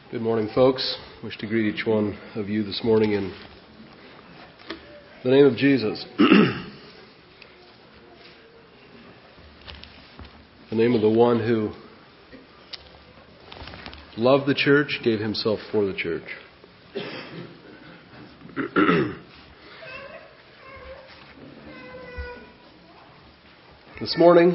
Good morning, folks. I wish to greet each one of you this morning in the name of Jesus. The name of the one who loved the church, gave himself for the church. This morning,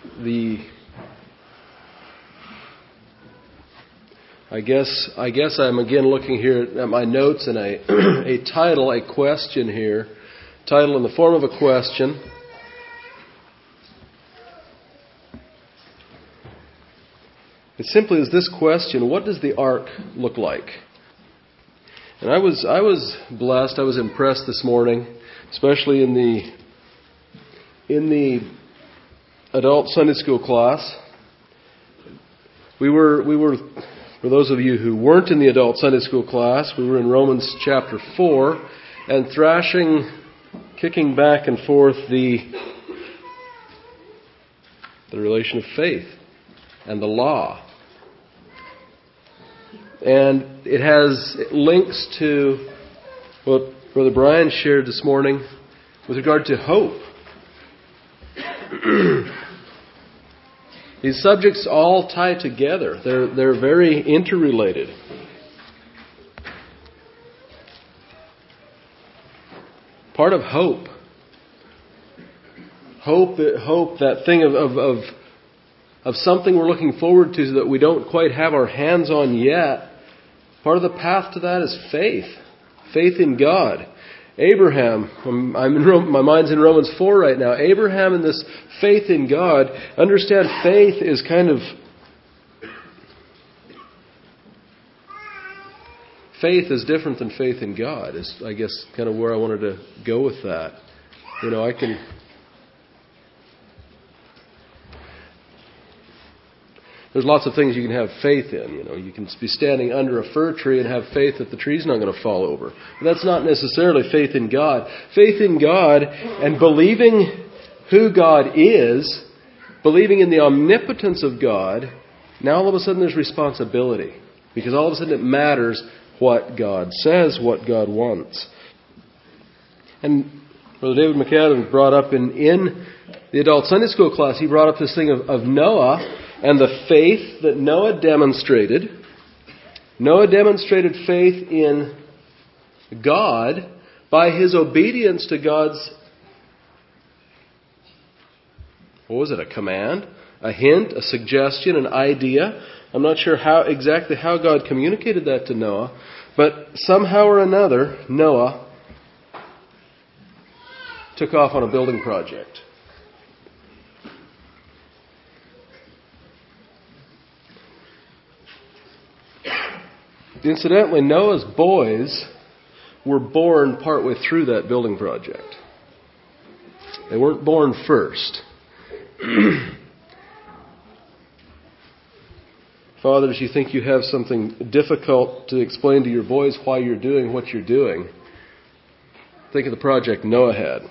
I guess I'm again looking here at my notes and a title, a question here. Title in the form of a question. It simply is this question: what does the ark look like? And I was blessed, I was impressed this morning, especially in the adult Sunday school class. We were for those of you who weren't in the adult Sunday school class, we were in Romans chapter 4 and kicking back and forth the relation of faith and the law. And it links to what Brother Brian shared this morning with regard to hope. These subjects all tie together. They're very interrelated. Part of hope, that thing of something we're looking forward to that we don't quite have our hands on yet. Part of the path to that is faith in God. Abraham, my mind's in Romans 4 right now. Abraham and this faith in God. Understand, faith is faith is different than faith in God. Is, I guess, kind of where I wanted to go with that. There's lots of things you can have faith in. You can be standing under a fir tree and have faith that the tree's not going to fall over. But that's not necessarily faith in God. Faith in God and believing who God is, believing in the omnipotence of God, now all of a sudden there's responsibility. Because all of a sudden it matters what God says, what God wants. And Brother David McAdams brought up in the adult Sunday school class, he brought up this thing of Noah and the faith that Noah demonstrated. Noah demonstrated faith in God by his obedience to God's, a command, a hint, a suggestion, an idea. I'm not sure exactly how God communicated that to Noah, but somehow or another, Noah took off on a building project. Incidentally, Noah's boys were born partway through that building project. They weren't born first. Fathers, you think you have something difficult to explain to your boys why you're doing what you're doing. Think of the project Noah had.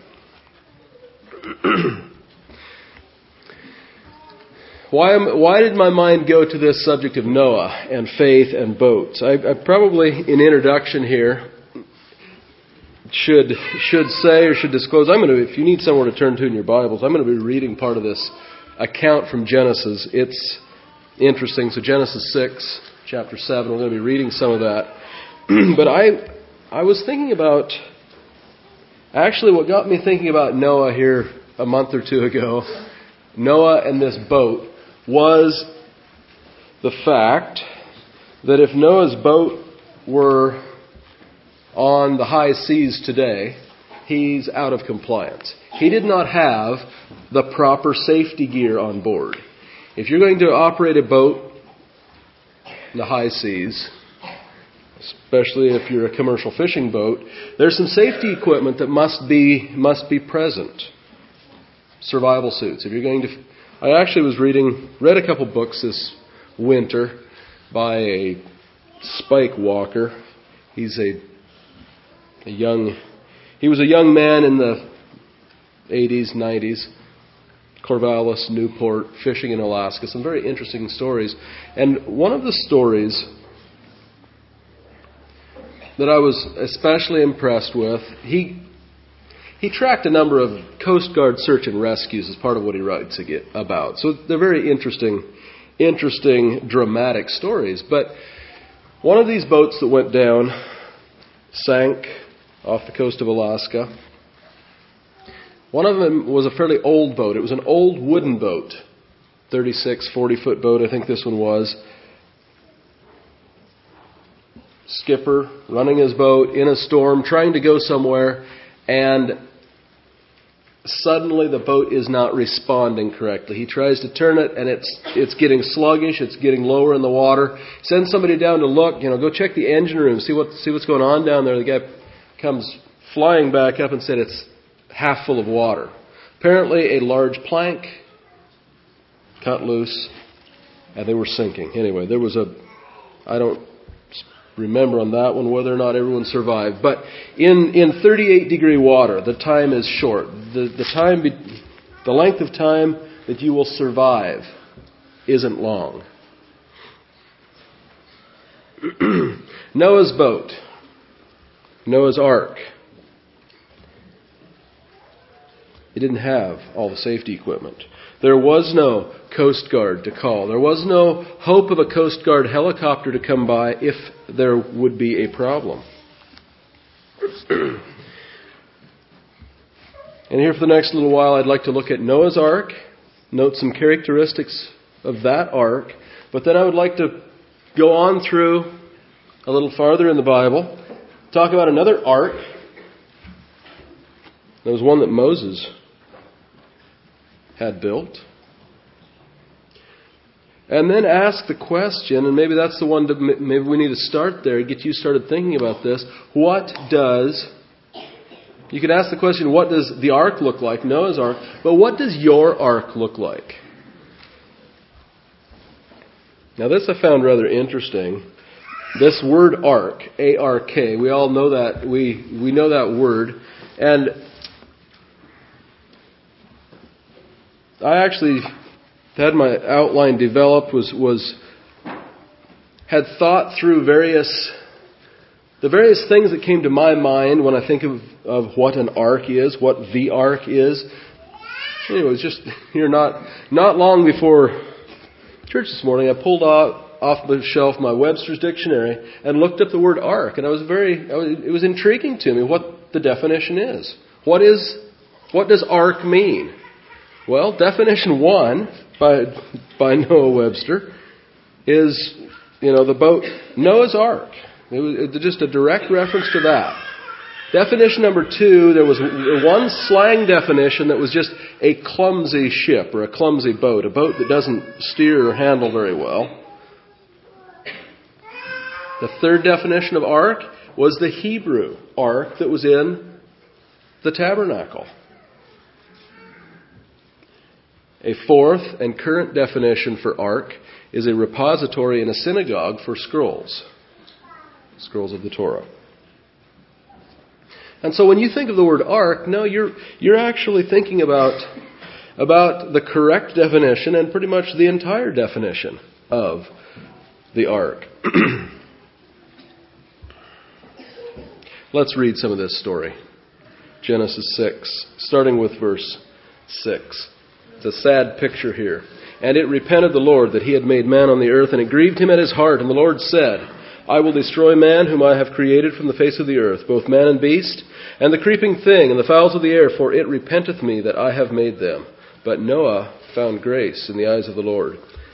Why did my mind go to this subject of Noah and faith and boats? I probably, in introduction here, should say or should disclose, if you need somewhere to turn to in your Bibles, I'm going to be reading part of this account from Genesis. It's interesting. So Genesis 6, chapter 7, we're going to be reading some of that. But I was thinking about, actually what got me thinking about Noah here a month or two ago, Noah and this boat, was the fact that if Noah's boat were on the high seas today, he's out of compliance. He did not have the proper safety gear on board. If you're going to operate a boat in the high seas, especially if you're a commercial fishing boat, there's some safety equipment that must be present. Survival suits. If you're going to, I actually read a couple books this winter by a Spike Walker. He was a young man in the 80s, 90s, Corvallis, Newport, fishing in Alaska. Some very interesting stories. And one of the stories that I was especially impressed with. He tracked a number of Coast Guard search and rescues as part of what he writes about. So they're very interesting, dramatic stories. But one of these boats that went down sank off the coast of Alaska. One of them was a fairly old boat. It was an old wooden boat, 36, 40-foot boat, I think this one was. Skipper running his boat in a storm, trying to go somewhere, and suddenly the boat is not responding correctly. He tries to turn it, and it's getting sluggish. It's getting lower in the water. Sends somebody down to look. Go check the engine room. See what's going on down there. The guy comes flying back up and said it's half full of water. Apparently, a large plank cut loose, and they were sinking. Anyway, there was I don't remember on that one whether or not everyone survived. But in 38-degree water, the time is short. The length of time that you will survive isn't long. Noah's boat, Noah's ark. He didn't have all the safety equipment. There was no Coast Guard to call. There was no hope of a Coast Guard helicopter to come by if there would be a problem. And here for the next little while, I'd like to look at Noah's Ark, note some characteristics of that ark, but then I would like to go on through a little farther in the Bible, talk about another ark. There was one that Moses had built. And then ask the question, and maybe that's the one that maybe we need to start there, get you started thinking about this. You could ask the question, what does the ark look like, Noah's ark, but what does your ark look like? Now this I found rather interesting. This word ark, A-R-K, we all know that, we know that word, and I actually had my outline developed, had thought through the various things that came to my mind when I think of what an ark is, what the ark is. Anyway, it was just here not long before church this morning, I pulled off the shelf my Webster's dictionary and looked up the word ark, and it was intriguing to me what the definition is. What does ark mean? Well, definition 1 by Noah Webster is, the boat, Noah's Ark. It was just a direct reference to that. Definition number 2, there was one slang definition that was just a clumsy ship or a clumsy boat, a boat that doesn't steer or handle very well. The third definition of ark was the Hebrew ark that was in the tabernacle. A fourth and current definition for ark is a repository in a synagogue for scrolls of the Torah. And so when you think of the word ark, no, you're actually thinking about the correct definition and pretty much the entire definition of the ark. Let's read some of this story. Genesis 6, starting with verse 6. It's a sad picture here. And it repented the Lord that he had made man on the earth, and it grieved him at his heart. And the Lord said, I will destroy man whom I have created from the face of the earth, both man and beast, and the creeping thing, and the fowls of the air, for it repenteth me that I have made them. But Noah found grace in the eyes of the Lord.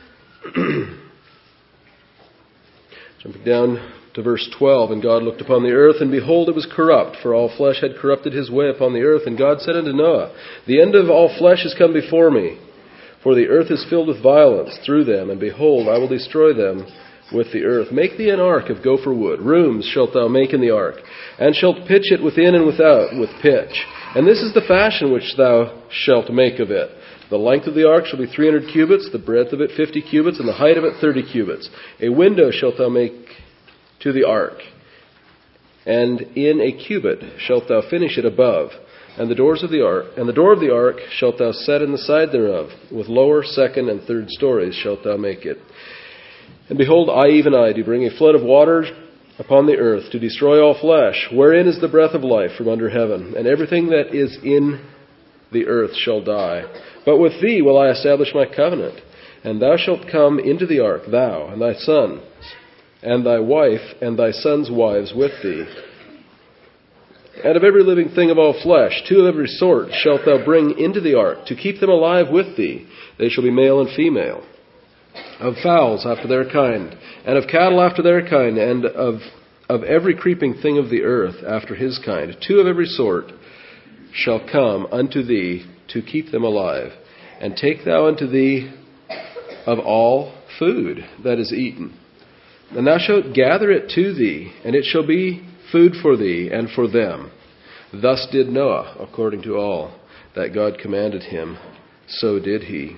Jumping down to verse 12, and God looked upon the earth, and behold, it was corrupt, for all flesh had corrupted his way upon the earth. And God said unto Noah, the end of all flesh is come before me, for the earth is filled with violence through them, and behold, I will destroy them with the earth. Make thee an ark of gopher wood. Rooms shalt thou make in the ark, and shalt pitch it within and without with pitch. And this is the fashion which thou shalt make of it. The length of the ark shall be 300 cubits, the breadth of it 50 cubits, and the height of it 30 cubits. A window shalt thou make to the ark, and in a cubit shalt thou finish it above, and the door of the ark shalt thou set in the side thereof, with lower, second, and third stories shalt thou make it. And behold, I, even I, do bring a flood of waters upon the earth to destroy all flesh, wherein is the breath of life from under heaven, and everything that is in the earth shall die. But with thee will I establish my covenant, and thou shalt come into the ark, thou and thy sons, and thy wife and thy sons' wives with thee. And of every living thing of all flesh, 2 of every sort shalt thou bring into the ark, to keep them alive with thee. They shall be male and female. Of fowls after their kind, and of cattle after their kind, and of every creeping thing of the earth after his kind, 2 of every sort shall come unto thee to keep them alive. And take thou unto thee of all food that is eaten. And thou shalt gather it to thee, and it shall be food for thee and for them. Thus did Noah, according to all that God commanded him, so did he.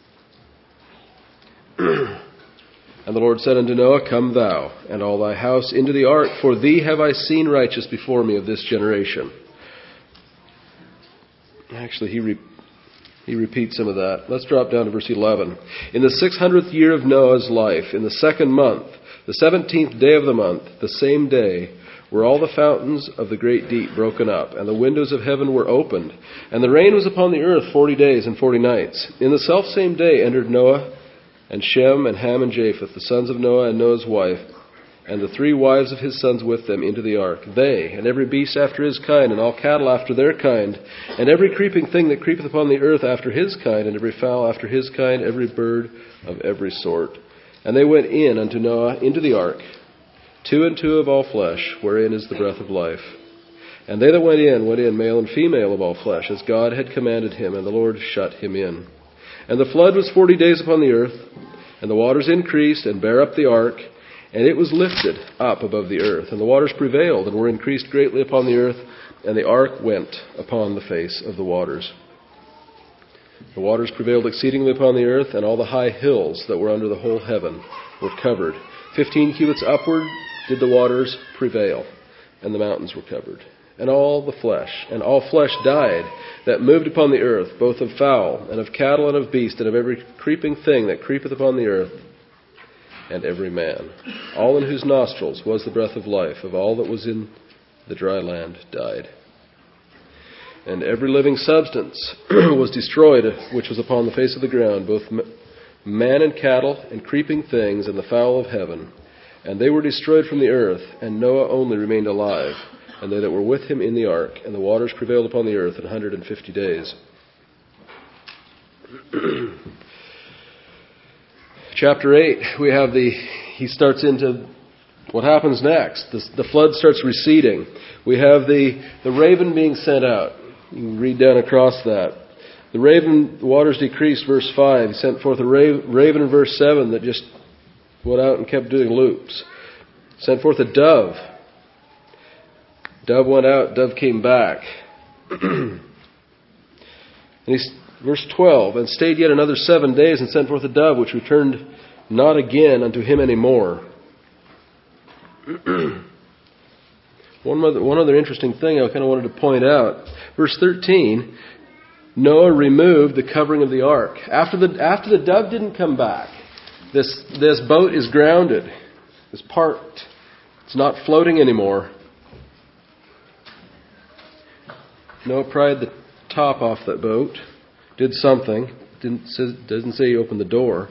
And the Lord said unto Noah, Come thou, and all thy house into the ark, for thee have I seen righteous before me of this generation. Actually, he repeats some of that. Let's drop down to verse 11. In the 600th year of Noah's life, in the 2nd month, the 17th day of the month, the same day, were all the fountains of the great deep broken up, and the windows of heaven were opened, and the rain was upon the earth 40 days and 40 nights. In the selfsame day entered Noah, and Shem, and Ham, and Japheth, the sons of Noah, and Noah's wife, and the 3 wives of his sons with them into the ark. They, and every beast after his kind, and all cattle after their kind, and every creeping thing that creepeth upon the earth after his kind, and every fowl after his kind, every bird of every sort. And they went in unto Noah into the ark, 2 and 2 of all flesh, wherein is the breath of life. And they that went in, male and female of all flesh, as God had commanded him, and the Lord shut him in. And the flood was 40 days upon the earth, and the waters increased, and bare up the ark, and it was lifted up above the earth. And the waters prevailed, and were increased greatly upon the earth, and the ark went upon the face of the waters. The waters prevailed exceedingly upon the earth, and all the high hills that were under the whole heaven were covered. 15 cubits upward did the waters prevail, and the mountains were covered. And all flesh died that moved upon the earth, both of fowl, and of cattle, and of beast, and of every creeping thing that creepeth upon the earth, and every man, all in whose nostrils was the breath of life, of all that was in the dry land, died. And every living substance was destroyed, which was upon the face of the ground, both man and cattle, and creeping things, and the fowl of heaven. And they were destroyed from the earth, and Noah only remained alive, and they that were with him in the ark, and the waters prevailed upon the earth 150 days. Chapter 8, he starts into what happens next. The flood starts receding. We have the raven being sent out. You can read down across that. The waters decreased, verse 5. He sent forth a raven in verse 7 that just went out and kept doing loops. Sent forth a dove. Dove went out, dove came back. Verse 12, and stayed yet another 7 days, and sent forth a dove, which returned not again unto him any more. One other interesting thing I kind of wanted to point out. Verse 13, Noah removed the covering of the ark. After the dove didn't come back, this boat is grounded. It's parked. It's not floating anymore. Noah pried the top off that boat. Did something. Doesn't say he opened the door.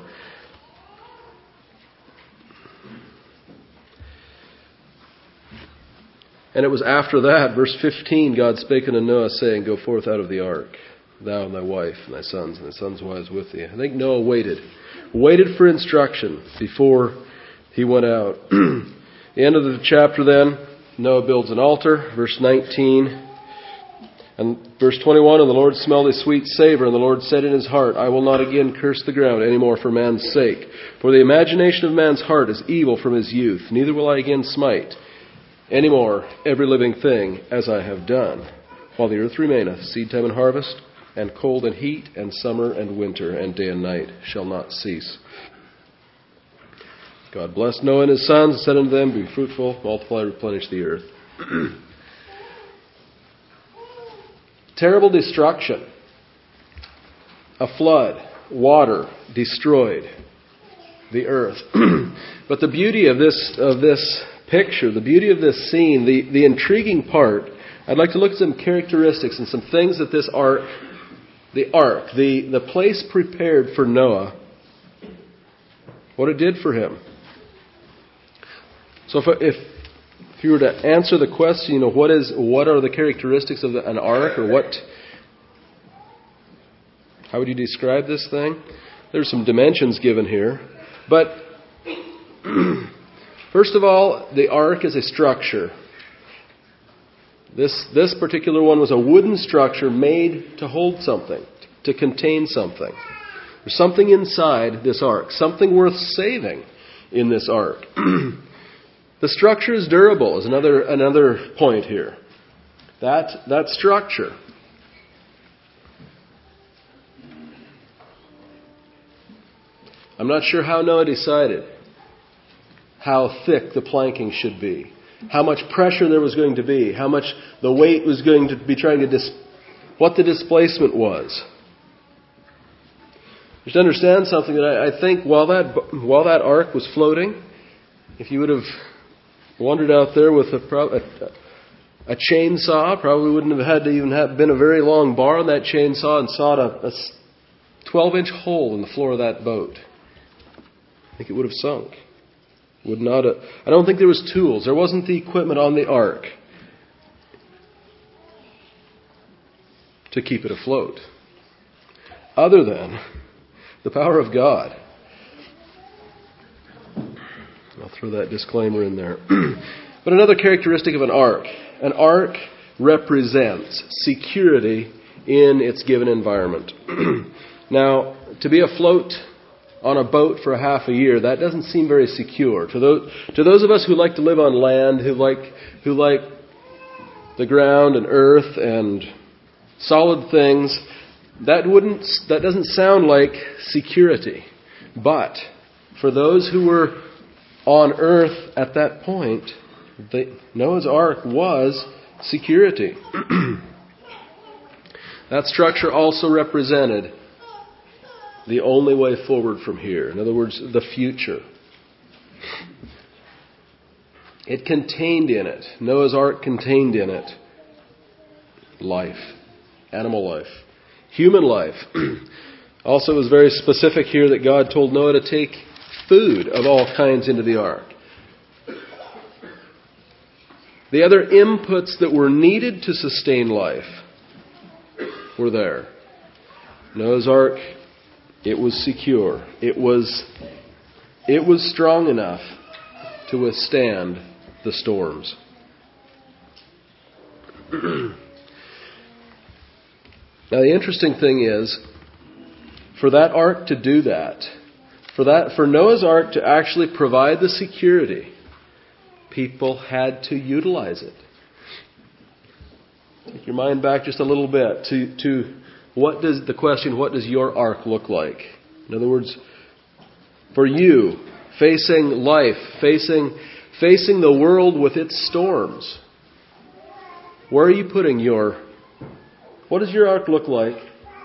And it was after that, verse 15, God spake unto Noah, saying, Go forth out of the ark, thou and thy wife, and thy sons wives with thee. I think Noah waited for instruction before he went out. The end of the chapter then, Noah builds an altar, verse 19. And verse 21, And the Lord smelled a sweet savor, and the Lord said in his heart, I will not again curse the ground any more for man's sake. For the imagination of man's heart is evil from his youth, neither will I again smite any more every living thing as I have done. While the earth remaineth, seed time and harvest, and cold and heat, and summer and winter, and day and night shall not cease. God blessed Noah and his sons, and said unto them, Be fruitful, multiply, replenish the earth. Terrible destruction. A flood. Water destroyed the earth. But the beauty of this picture, the beauty of this scene, the intriguing part, I'd like to look at some characteristics and some things that this ark, the place prepared for Noah, what it did for him. So if you were to answer the question, what are the characteristics of an ark, or how would you describe this thing? There's some dimensions given here. But first of all, the ark is a structure. This particular one was a wooden structure made to hold something, to contain something. There's something inside this ark, something worth saving in this ark. The structure is durable is another point here. That structure. I'm not sure how Noah decided how thick the planking should be, how much pressure there was going to be, how much the weight was going to be what the displacement was. You should understand something that I think while that ark was floating, if you would have wandered out there with a chainsaw, probably wouldn't have had to even have been a very long bar on that chainsaw, and sawed a 12-inch hole in the floor of that boat. I think it would have sunk. I don't think there was tools. There wasn't the equipment on the ark to keep it afloat, other than the power of God. I'll throw that disclaimer in there. But another characteristic of an ark represents security in its given environment. Now, to be afloat on a boat for a half a year, that doesn't seem very secure. To those of us who like to live on land, who like the ground and earth and solid things, that doesn't sound like security. But for those who were on earth at that point, Noah's Ark was security. That structure also represented the only way forward from here. In other words, the future. It contained in it, Noah's Ark contained in it, life, animal life, human life. Also, it was very specific here that God told Noah to take food of all kinds into the ark. The other inputs that were needed to sustain life were there. Noah's Ark, it was secure. It was strong enough to withstand the storms. Now, the interesting thing is, for that ark to do that, for Noah's Ark to actually provide the security, people had to utilize it. Take your mind back just a little bit to what does your ark look like? In other words, for you, facing life, facing the world with its storms, where are you putting what does your ark look like?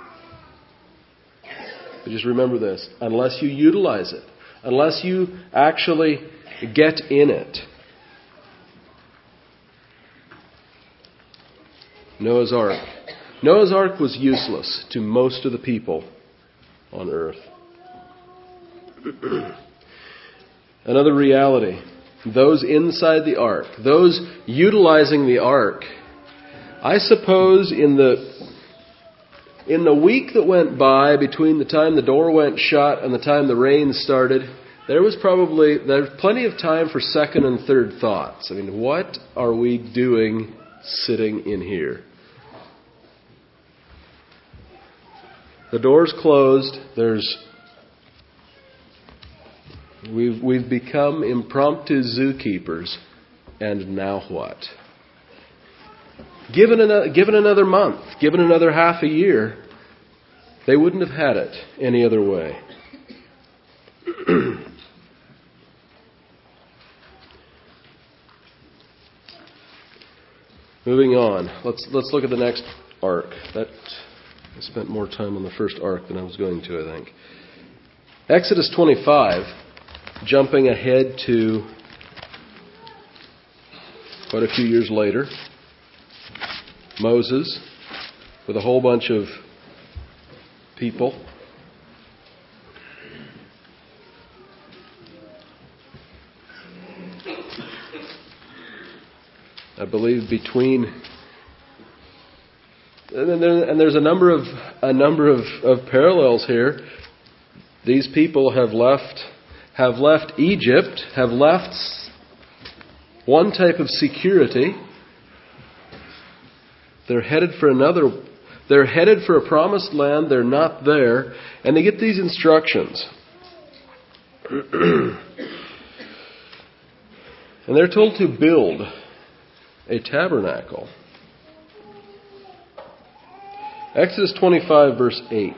But just remember this, unless you utilize it, unless you actually get in it. Noah's Ark. Noah's Ark was useless to most of the people on earth. Another reality, those inside the ark, those utilizing the ark, I suppose in the week that went by between the time the door went shut and the time the rain started, there's plenty of time for second and third thoughts. I mean, what are we doing sitting in here? The door's closed. We've become impromptu zookeepers, and now what? Given another month, given another half a year, they wouldn't have had it any other way. Moving on, let's look at the next ark. I spent more time on the first ark than I was going to, I think. Exodus 25, jumping ahead to quite a few years later, Moses, with a whole bunch of people, I believe between, and there's a number of parallels here. These people have left Egypt, have left one type of security. They're headed for another. They're headed for a promised land. They're not there, and they get these instructions. And they're told to build a tabernacle. Exodus 25, verse 8.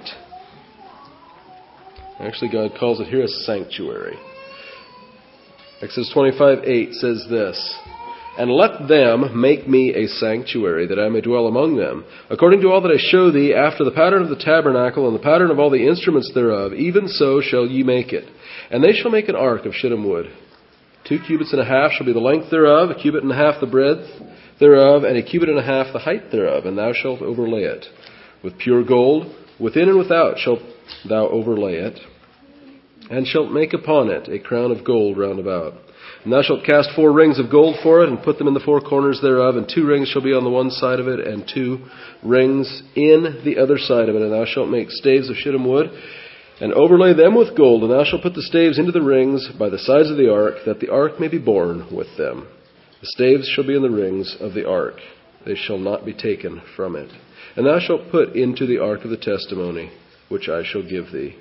Actually, God calls it here a sanctuary. Exodus 25:8 says this, "And let them make me a sanctuary, that I may dwell among them, according to all that I show thee, after the pattern of the tabernacle, and the pattern of all the instruments thereof, even so shall ye make it. And they shall make an ark of shittim wood. 2 cubits and a half shall be the length thereof, a cubit and a half the breadth thereof, and a cubit and a half the height thereof, and thou shalt overlay it. With pure gold, within and without shalt thou overlay it, and shalt make upon it a crown of gold round about. And thou shalt cast 4 rings of gold for it, and put them in the 4 corners thereof, and 2 rings shall be on the one side of it, and 2 rings in the other side of it. And thou shalt make staves of shittim wood, and overlay them with gold, and thou shalt put the staves into the rings by the sides of the ark, that the ark may be borne with them. The staves shall be in the rings of the ark. They shall not be taken from it. And thou shalt put into the ark of the testimony, which I shall give thee.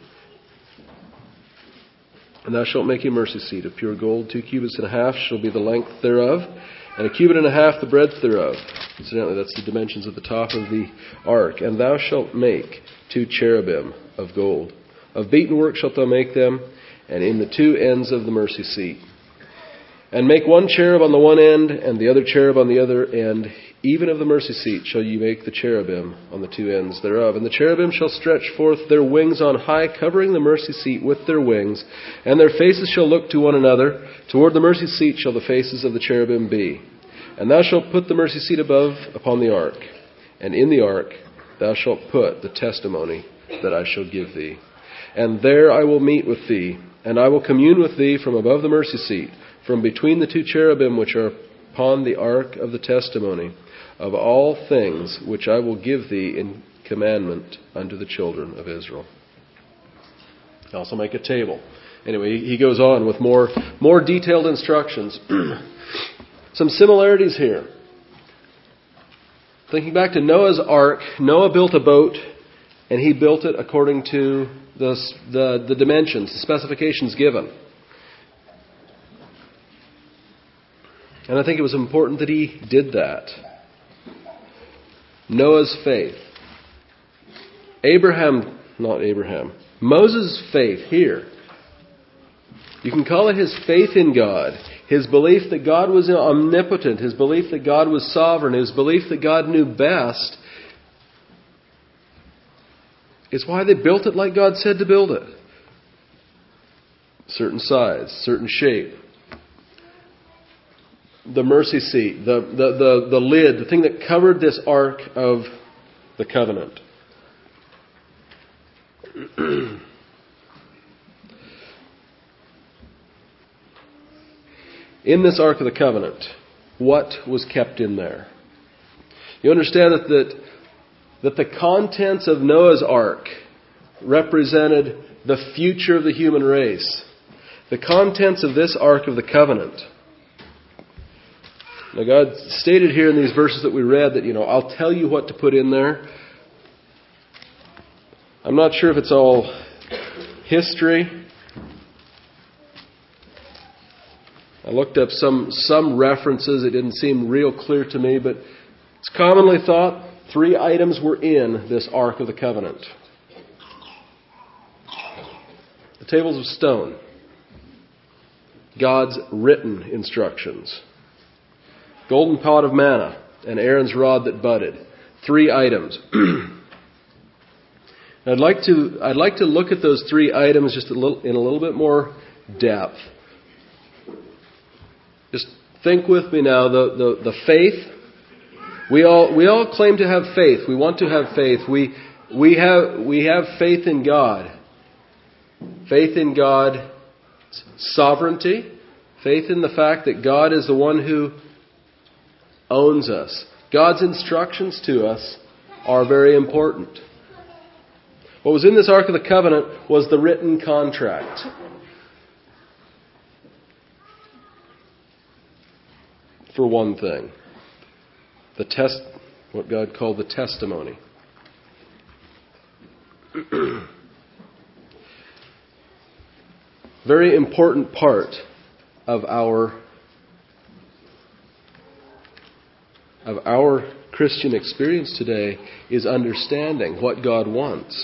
And thou shalt make a mercy seat of pure gold. 2 cubits and a half shall be the length thereof, and a cubit and a half the breadth thereof." Incidentally, that's the dimensions of the top of the ark. "And thou shalt make 2 cherubim of gold. Of beaten work shalt thou make them, and in the 2 ends of the mercy seat. And make 1 cherub on the one end, and the other cherub on the other end. Even of the mercy seat shall ye make the cherubim on the 2 ends thereof. And the cherubim shall stretch forth their wings on high, covering the mercy seat with their wings. And their faces shall look to one another. Toward the mercy seat shall the faces of the cherubim be. And thou shalt put the mercy seat above upon the ark. And in the ark thou shalt put the testimony that I shall give thee. And there I will meet with thee, and I will commune with thee from above the mercy seat, from between the 2 cherubim which are upon the ark of the testimony, of all things which I will give thee in commandment unto the children of Israel." I also make a table. Anyway, he goes on with more detailed instructions. Some similarities here. Thinking back to Noah's ark, Noah built a boat, and he built it according to the dimensions, the specifications given. And I think it was important that he did that. Noah's faith. Moses' faith here. You can call it his faith in God. His belief that God was omnipotent. His belief that God was sovereign. His belief that God knew best. It's why they built it like God said to build it. Certain size, certain shape. The mercy seat, the lid, the thing that covered this ark of the covenant. In this ark of the covenant, what was kept in there? You understand that the contents of Noah's ark represented the future of the human race. The contents of this ark of the covenant. Now God stated here in these verses that we read that, I'll tell you what to put in there. I'm not sure if it's all history. I looked up some references. It didn't seem real clear to me, but it's commonly thought 3 items were in this Ark of the Covenant. The tables of stone. God's written instructions. Golden pot of manna and Aaron's rod that budded. 3 items. I'd like to look at those 3 items just in a little bit more depth. Just think with me now, the faith. We all claim to have faith. We want to have faith. We have faith in God. Faith in God's sovereignty. Faith in the fact that God is the one who owns us. God's instructions to us are very important. What was in this Ark of the Covenant was the written contract. For one thing. What God called the testimony. Very important part of our Christian experience today is understanding what God wants.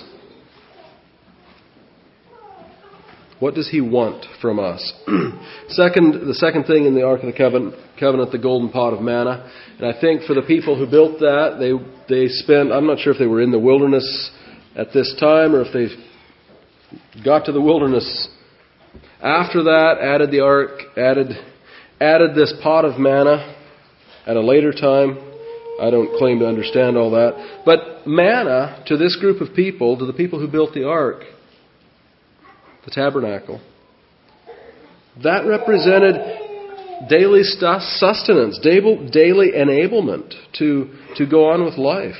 What does He want from us? The second thing in the Ark of the Covenant, the golden pot of manna. And I think for the people who built that, they spent, I'm not sure if they were in the wilderness at this time or if they got to the wilderness after that, added the ark, added this pot of manna at a later time. I don't claim to understand all that. But manna, to this group of people, to the people who built the ark, the tabernacle, that represented daily sustenance, daily enablement to go on with life.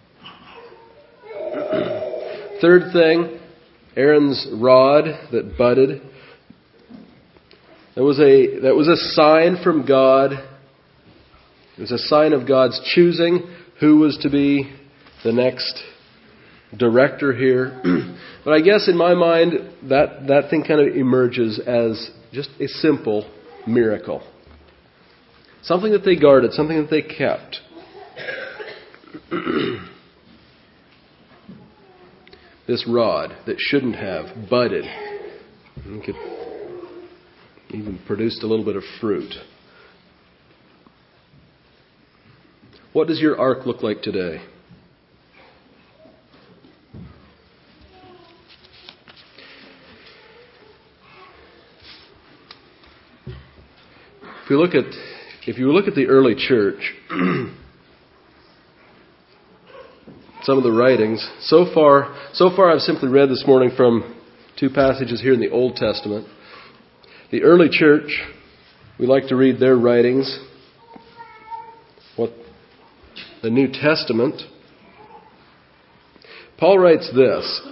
Third thing, Aaron's rod that budded. That was a sign from God. It was a sign of God's choosing who was to be the next director here. But I guess in my mind, that thing kind of emerges as just a simple miracle. Something that they guarded, something that they kept. This rod that shouldn't have budded. It could even produced a little bit of fruit. What does your ark look like today? If you look at the early church, some of the writings, so far I've simply read this morning from two passages here in the Old Testament. The early church, we like to read their writings. The New Testament. Paul writes this,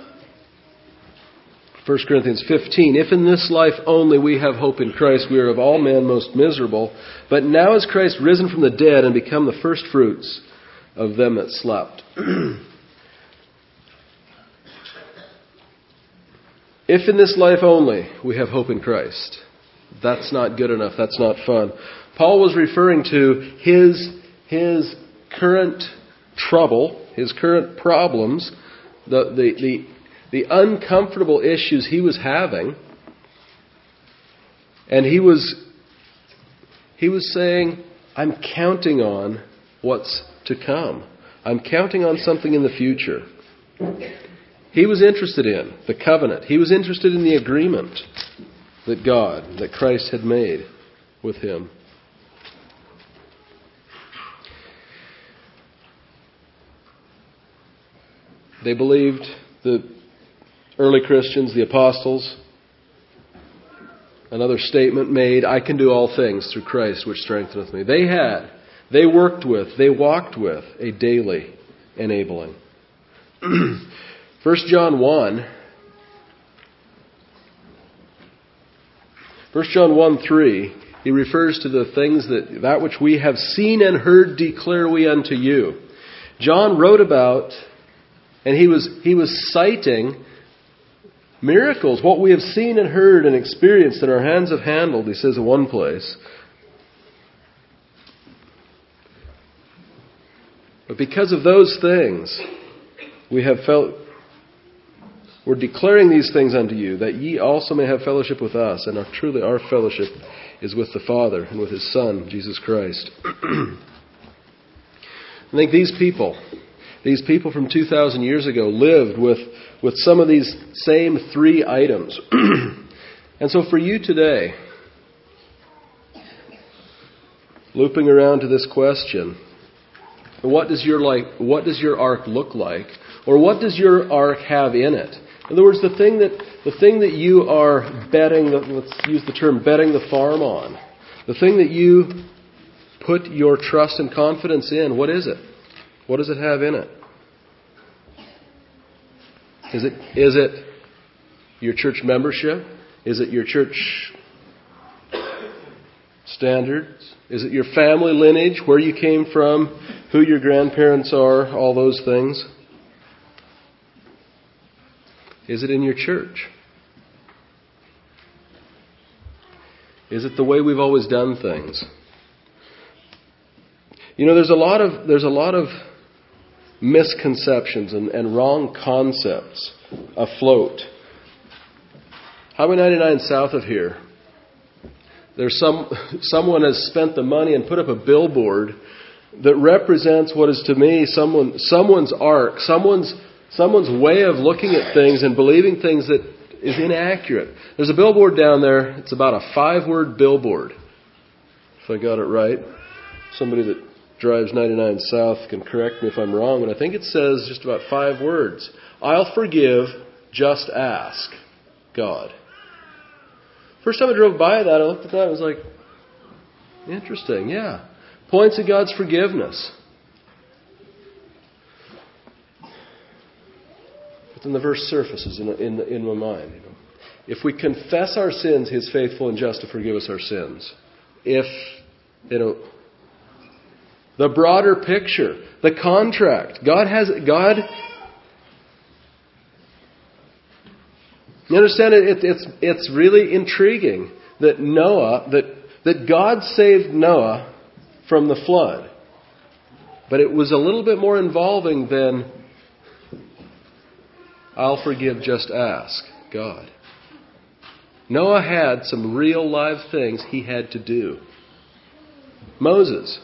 1 Corinthians 15, if in this life only we have hope in Christ, we are of all men most miserable. But now is Christ risen from the dead and become the first fruits of them that slept. If in this life only we have hope in Christ, that's not good enough. That's not fun. Paul was referring to his current trouble, his current problems, the uncomfortable issues he was having, and he was saying, I'm counting on what's to come. I'm counting on something in the future. He was interested in the covenant. He was interested in the agreement that Christ had made with him. They believed, the early Christians, the apostles, another statement made, I can do all things through Christ which strengtheneth me. They worked with, they walked with a daily enabling. 1 John 1:3, he refers to the things that which we have seen and heard declare we unto you. John wrote about, and he was citing miracles, what we have seen and heard and experienced and our hands have handled, he says in one place. But because of those things, we're declaring these things unto you, that ye also may have fellowship with us. And truly our fellowship is with the Father and with His Son, Jesus Christ. I think these people from 2,000 years ago lived with some of these same three items. And so for you today, looping around to this question, what does your ark look like? Or what does your ark have in it? In other words, the thing that you are betting, let's use the term betting the farm on, the thing that you put your trust and confidence in, what is it? What does it have in it? Is it your church membership? Is it your church standards? Is it your family lineage, where you came from, who your grandparents are, all those things? Is it in your church? Is it the way we've always done things? You know, there's a lot of misconceptions and wrong concepts afloat. Highway 99 south of here, there's someone has spent the money and put up a billboard that represents what is to me someone's ark, someone's way of looking at things and believing things that is inaccurate. There's a billboard down there. It's about a 5-word billboard, if I got it right. Somebody that drives 99 south can correct me if I'm wrong, but I think it says just about 5 words. I'll forgive, just ask God. First time I drove by that, I looked at that, I was like, interesting, yeah. Points of God's forgiveness. But then the verse surfaces in my mind. You know. If we confess our sins, He's faithful and just to forgive us our sins. If, the broader picture, the contract, you understand it's really intriguing that God saved Noah from the flood. But it was a little bit more involving than I'll forgive, just ask God. Noah had some real live things he had to do. Moses.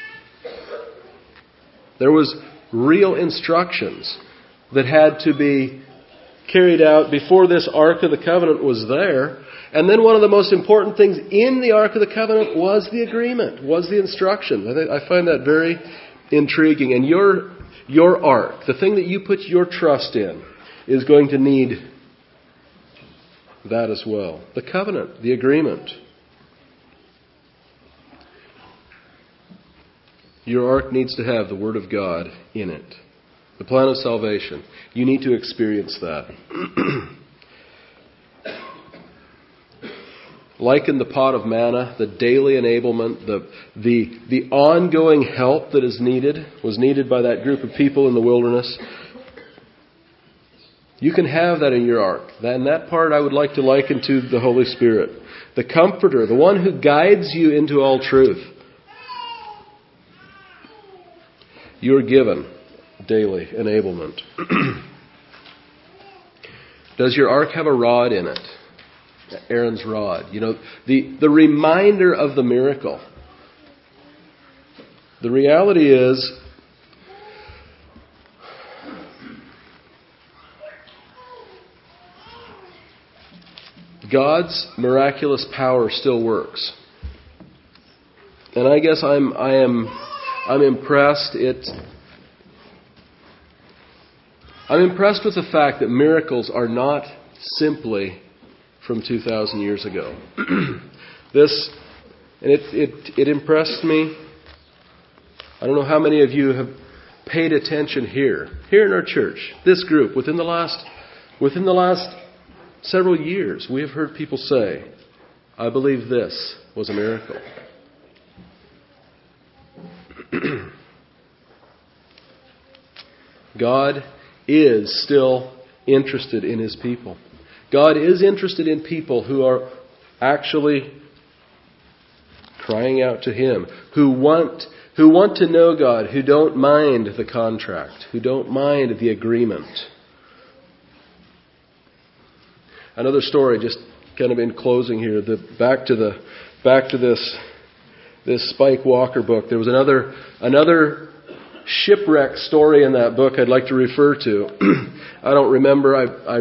There was real instructions that had to be carried out before this Ark of the Covenant was there. And then one of the most important things in the Ark of the Covenant was the agreement, was the instruction. I find that very intriguing. And your Ark, the thing that you put your trust in, is going to need that as well. The covenant, the agreement. Your ark needs to have the Word of God in it. The plan of salvation. You need to experience that. Like in the pot of manna, the daily enablement, the ongoing help that is needed, was needed by that group of people in the wilderness. You can have that in your ark. And that part I would like to liken to the Holy Spirit. The Comforter, the one who guides you into all truth. You're given daily enablement. Does your ark have a rod in it? Aaron's rod. You know, the reminder of the miracle. The reality is, God's miraculous power still works. And I guess I'm impressed. I'm impressed with the fact that miracles are not simply from 2,000 years ago. It impressed me. I don't know how many of you have paid attention here in our church. This group, within the last several years, we have heard people say, "I believe this was a miracle." God is still interested in His people. God is interested in people who are actually crying out to Him, who want to know God, who don't mind the contract, who don't mind the agreement. Another story, just kind of in closing here, back to this Spike Walker book. There was another shipwreck story in that book I'd like to refer to. I don't remember.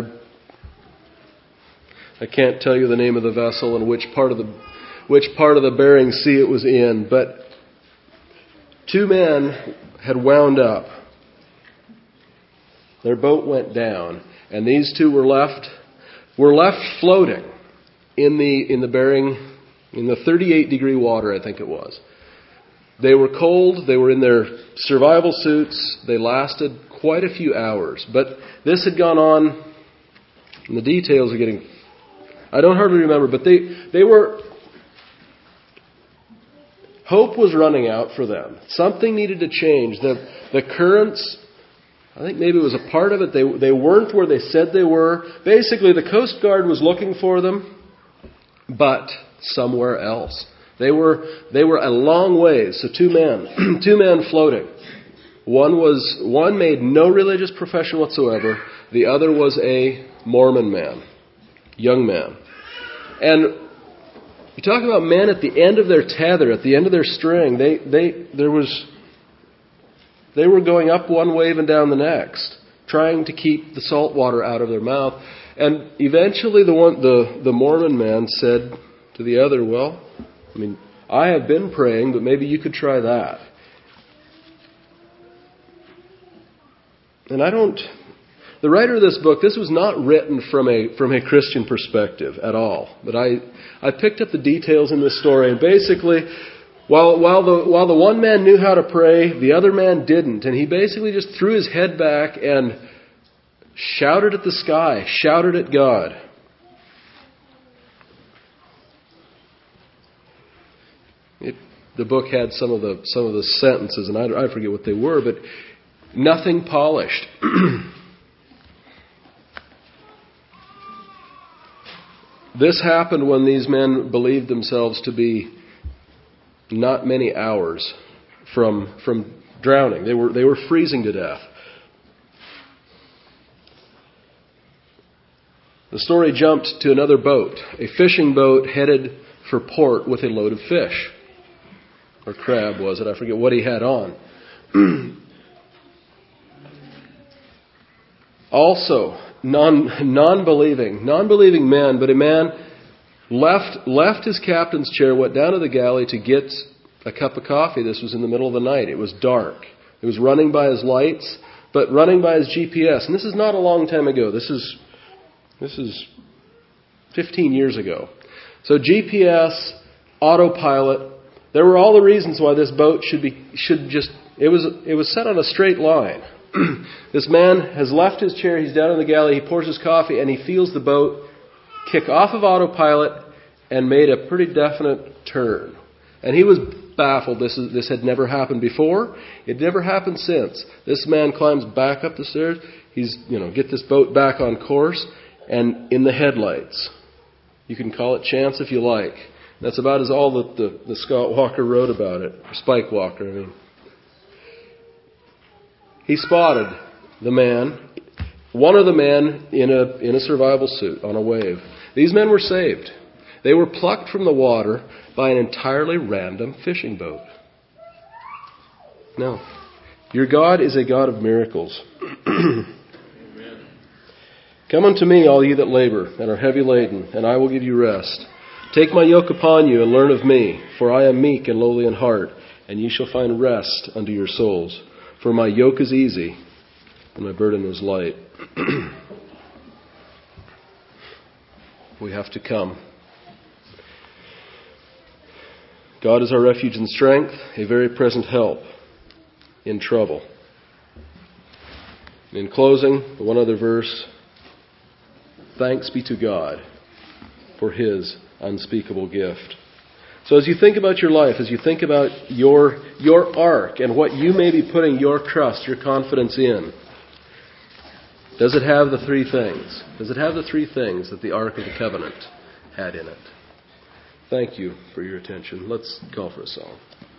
I can't tell you the name of the vessel and which part of the Bering Sea it was in, but 2 men had wound up. Their boat went down, and these 2 were left floating in the Bering, in the 38-degree water, I think it was. They were cold. They were in their survival suits. They lasted quite a few hours. But this had gone on, and the details are getting... I don't hardly remember, but they were... Hope was running out for them. Something needed to change. The currents, I think maybe it was a part of it. They weren't where they said they were. Basically, the Coast Guard was looking for them, but somewhere else. They were a long ways. So 2 men floating. One made no religious profession whatsoever. The other was a Mormon man, young man. And you talk about men at the end of their tether, at the end of their string. They were going up one wave and down the next, trying to keep the salt water out of their mouth. And eventually, the Mormon man said to the other, "Well, I mean, I have been praying, but maybe you could try that." And the writer of this book, this was not written from a Christian perspective at all. But I picked up the details in this story, and basically, while the one man knew how to pray, the other man didn't. And he basically just threw his head back and shouted at the sky, shouted at God. The book had some of the sentences, and I forget what they were, but nothing polished. This happened when these men believed themselves to be not many hours from drowning. They were freezing to death. The story jumped to another boat, a fishing boat headed for port with a load of fish. Or crab, was it? I forget what he had on. Also, non-believing men, but a man left his captain's chair, went down to the galley to get a cup of coffee. This was in the middle of the night. It was dark. It was running by his lights, but running by his GPS. And this is not a long time ago. This is 15 years ago. So GPS, autopilot. There were all the reasons why this boat it was set on a straight line. This man has left his chair, he's down in the galley, he pours his coffee, and he feels the boat kick off of autopilot and made a pretty definite turn. And he was baffled. This had never happened before. It never happened since. This man climbs back up the stairs. Get this boat back on course, and in the headlights. You can call it chance if you like. That's about all that the Scott Walker wrote about it. Or Spike Walker, I mean. He spotted the man, one of the men in a survival suit on a wave. These men were saved. They were plucked from the water by an entirely random fishing boat. No. Your God is a God of miracles. Amen. Come unto me, all ye that labor and are heavy laden, and I will give you rest. Take my yoke upon you and learn of me, for I am meek and lowly in heart, and ye shall find rest unto your souls. For my yoke is easy, and my burden is light. We have to come. God is our refuge and strength, a very present help in trouble. In closing, one other verse. Thanks be to God for His unspeakable gift. So as you think about your life, as you think about your ark and what you may be putting your trust, your confidence in, does it have the 3 things? Does it have the 3 things that the Ark of the Covenant had in it? Thank you for your attention. Let's call for a song.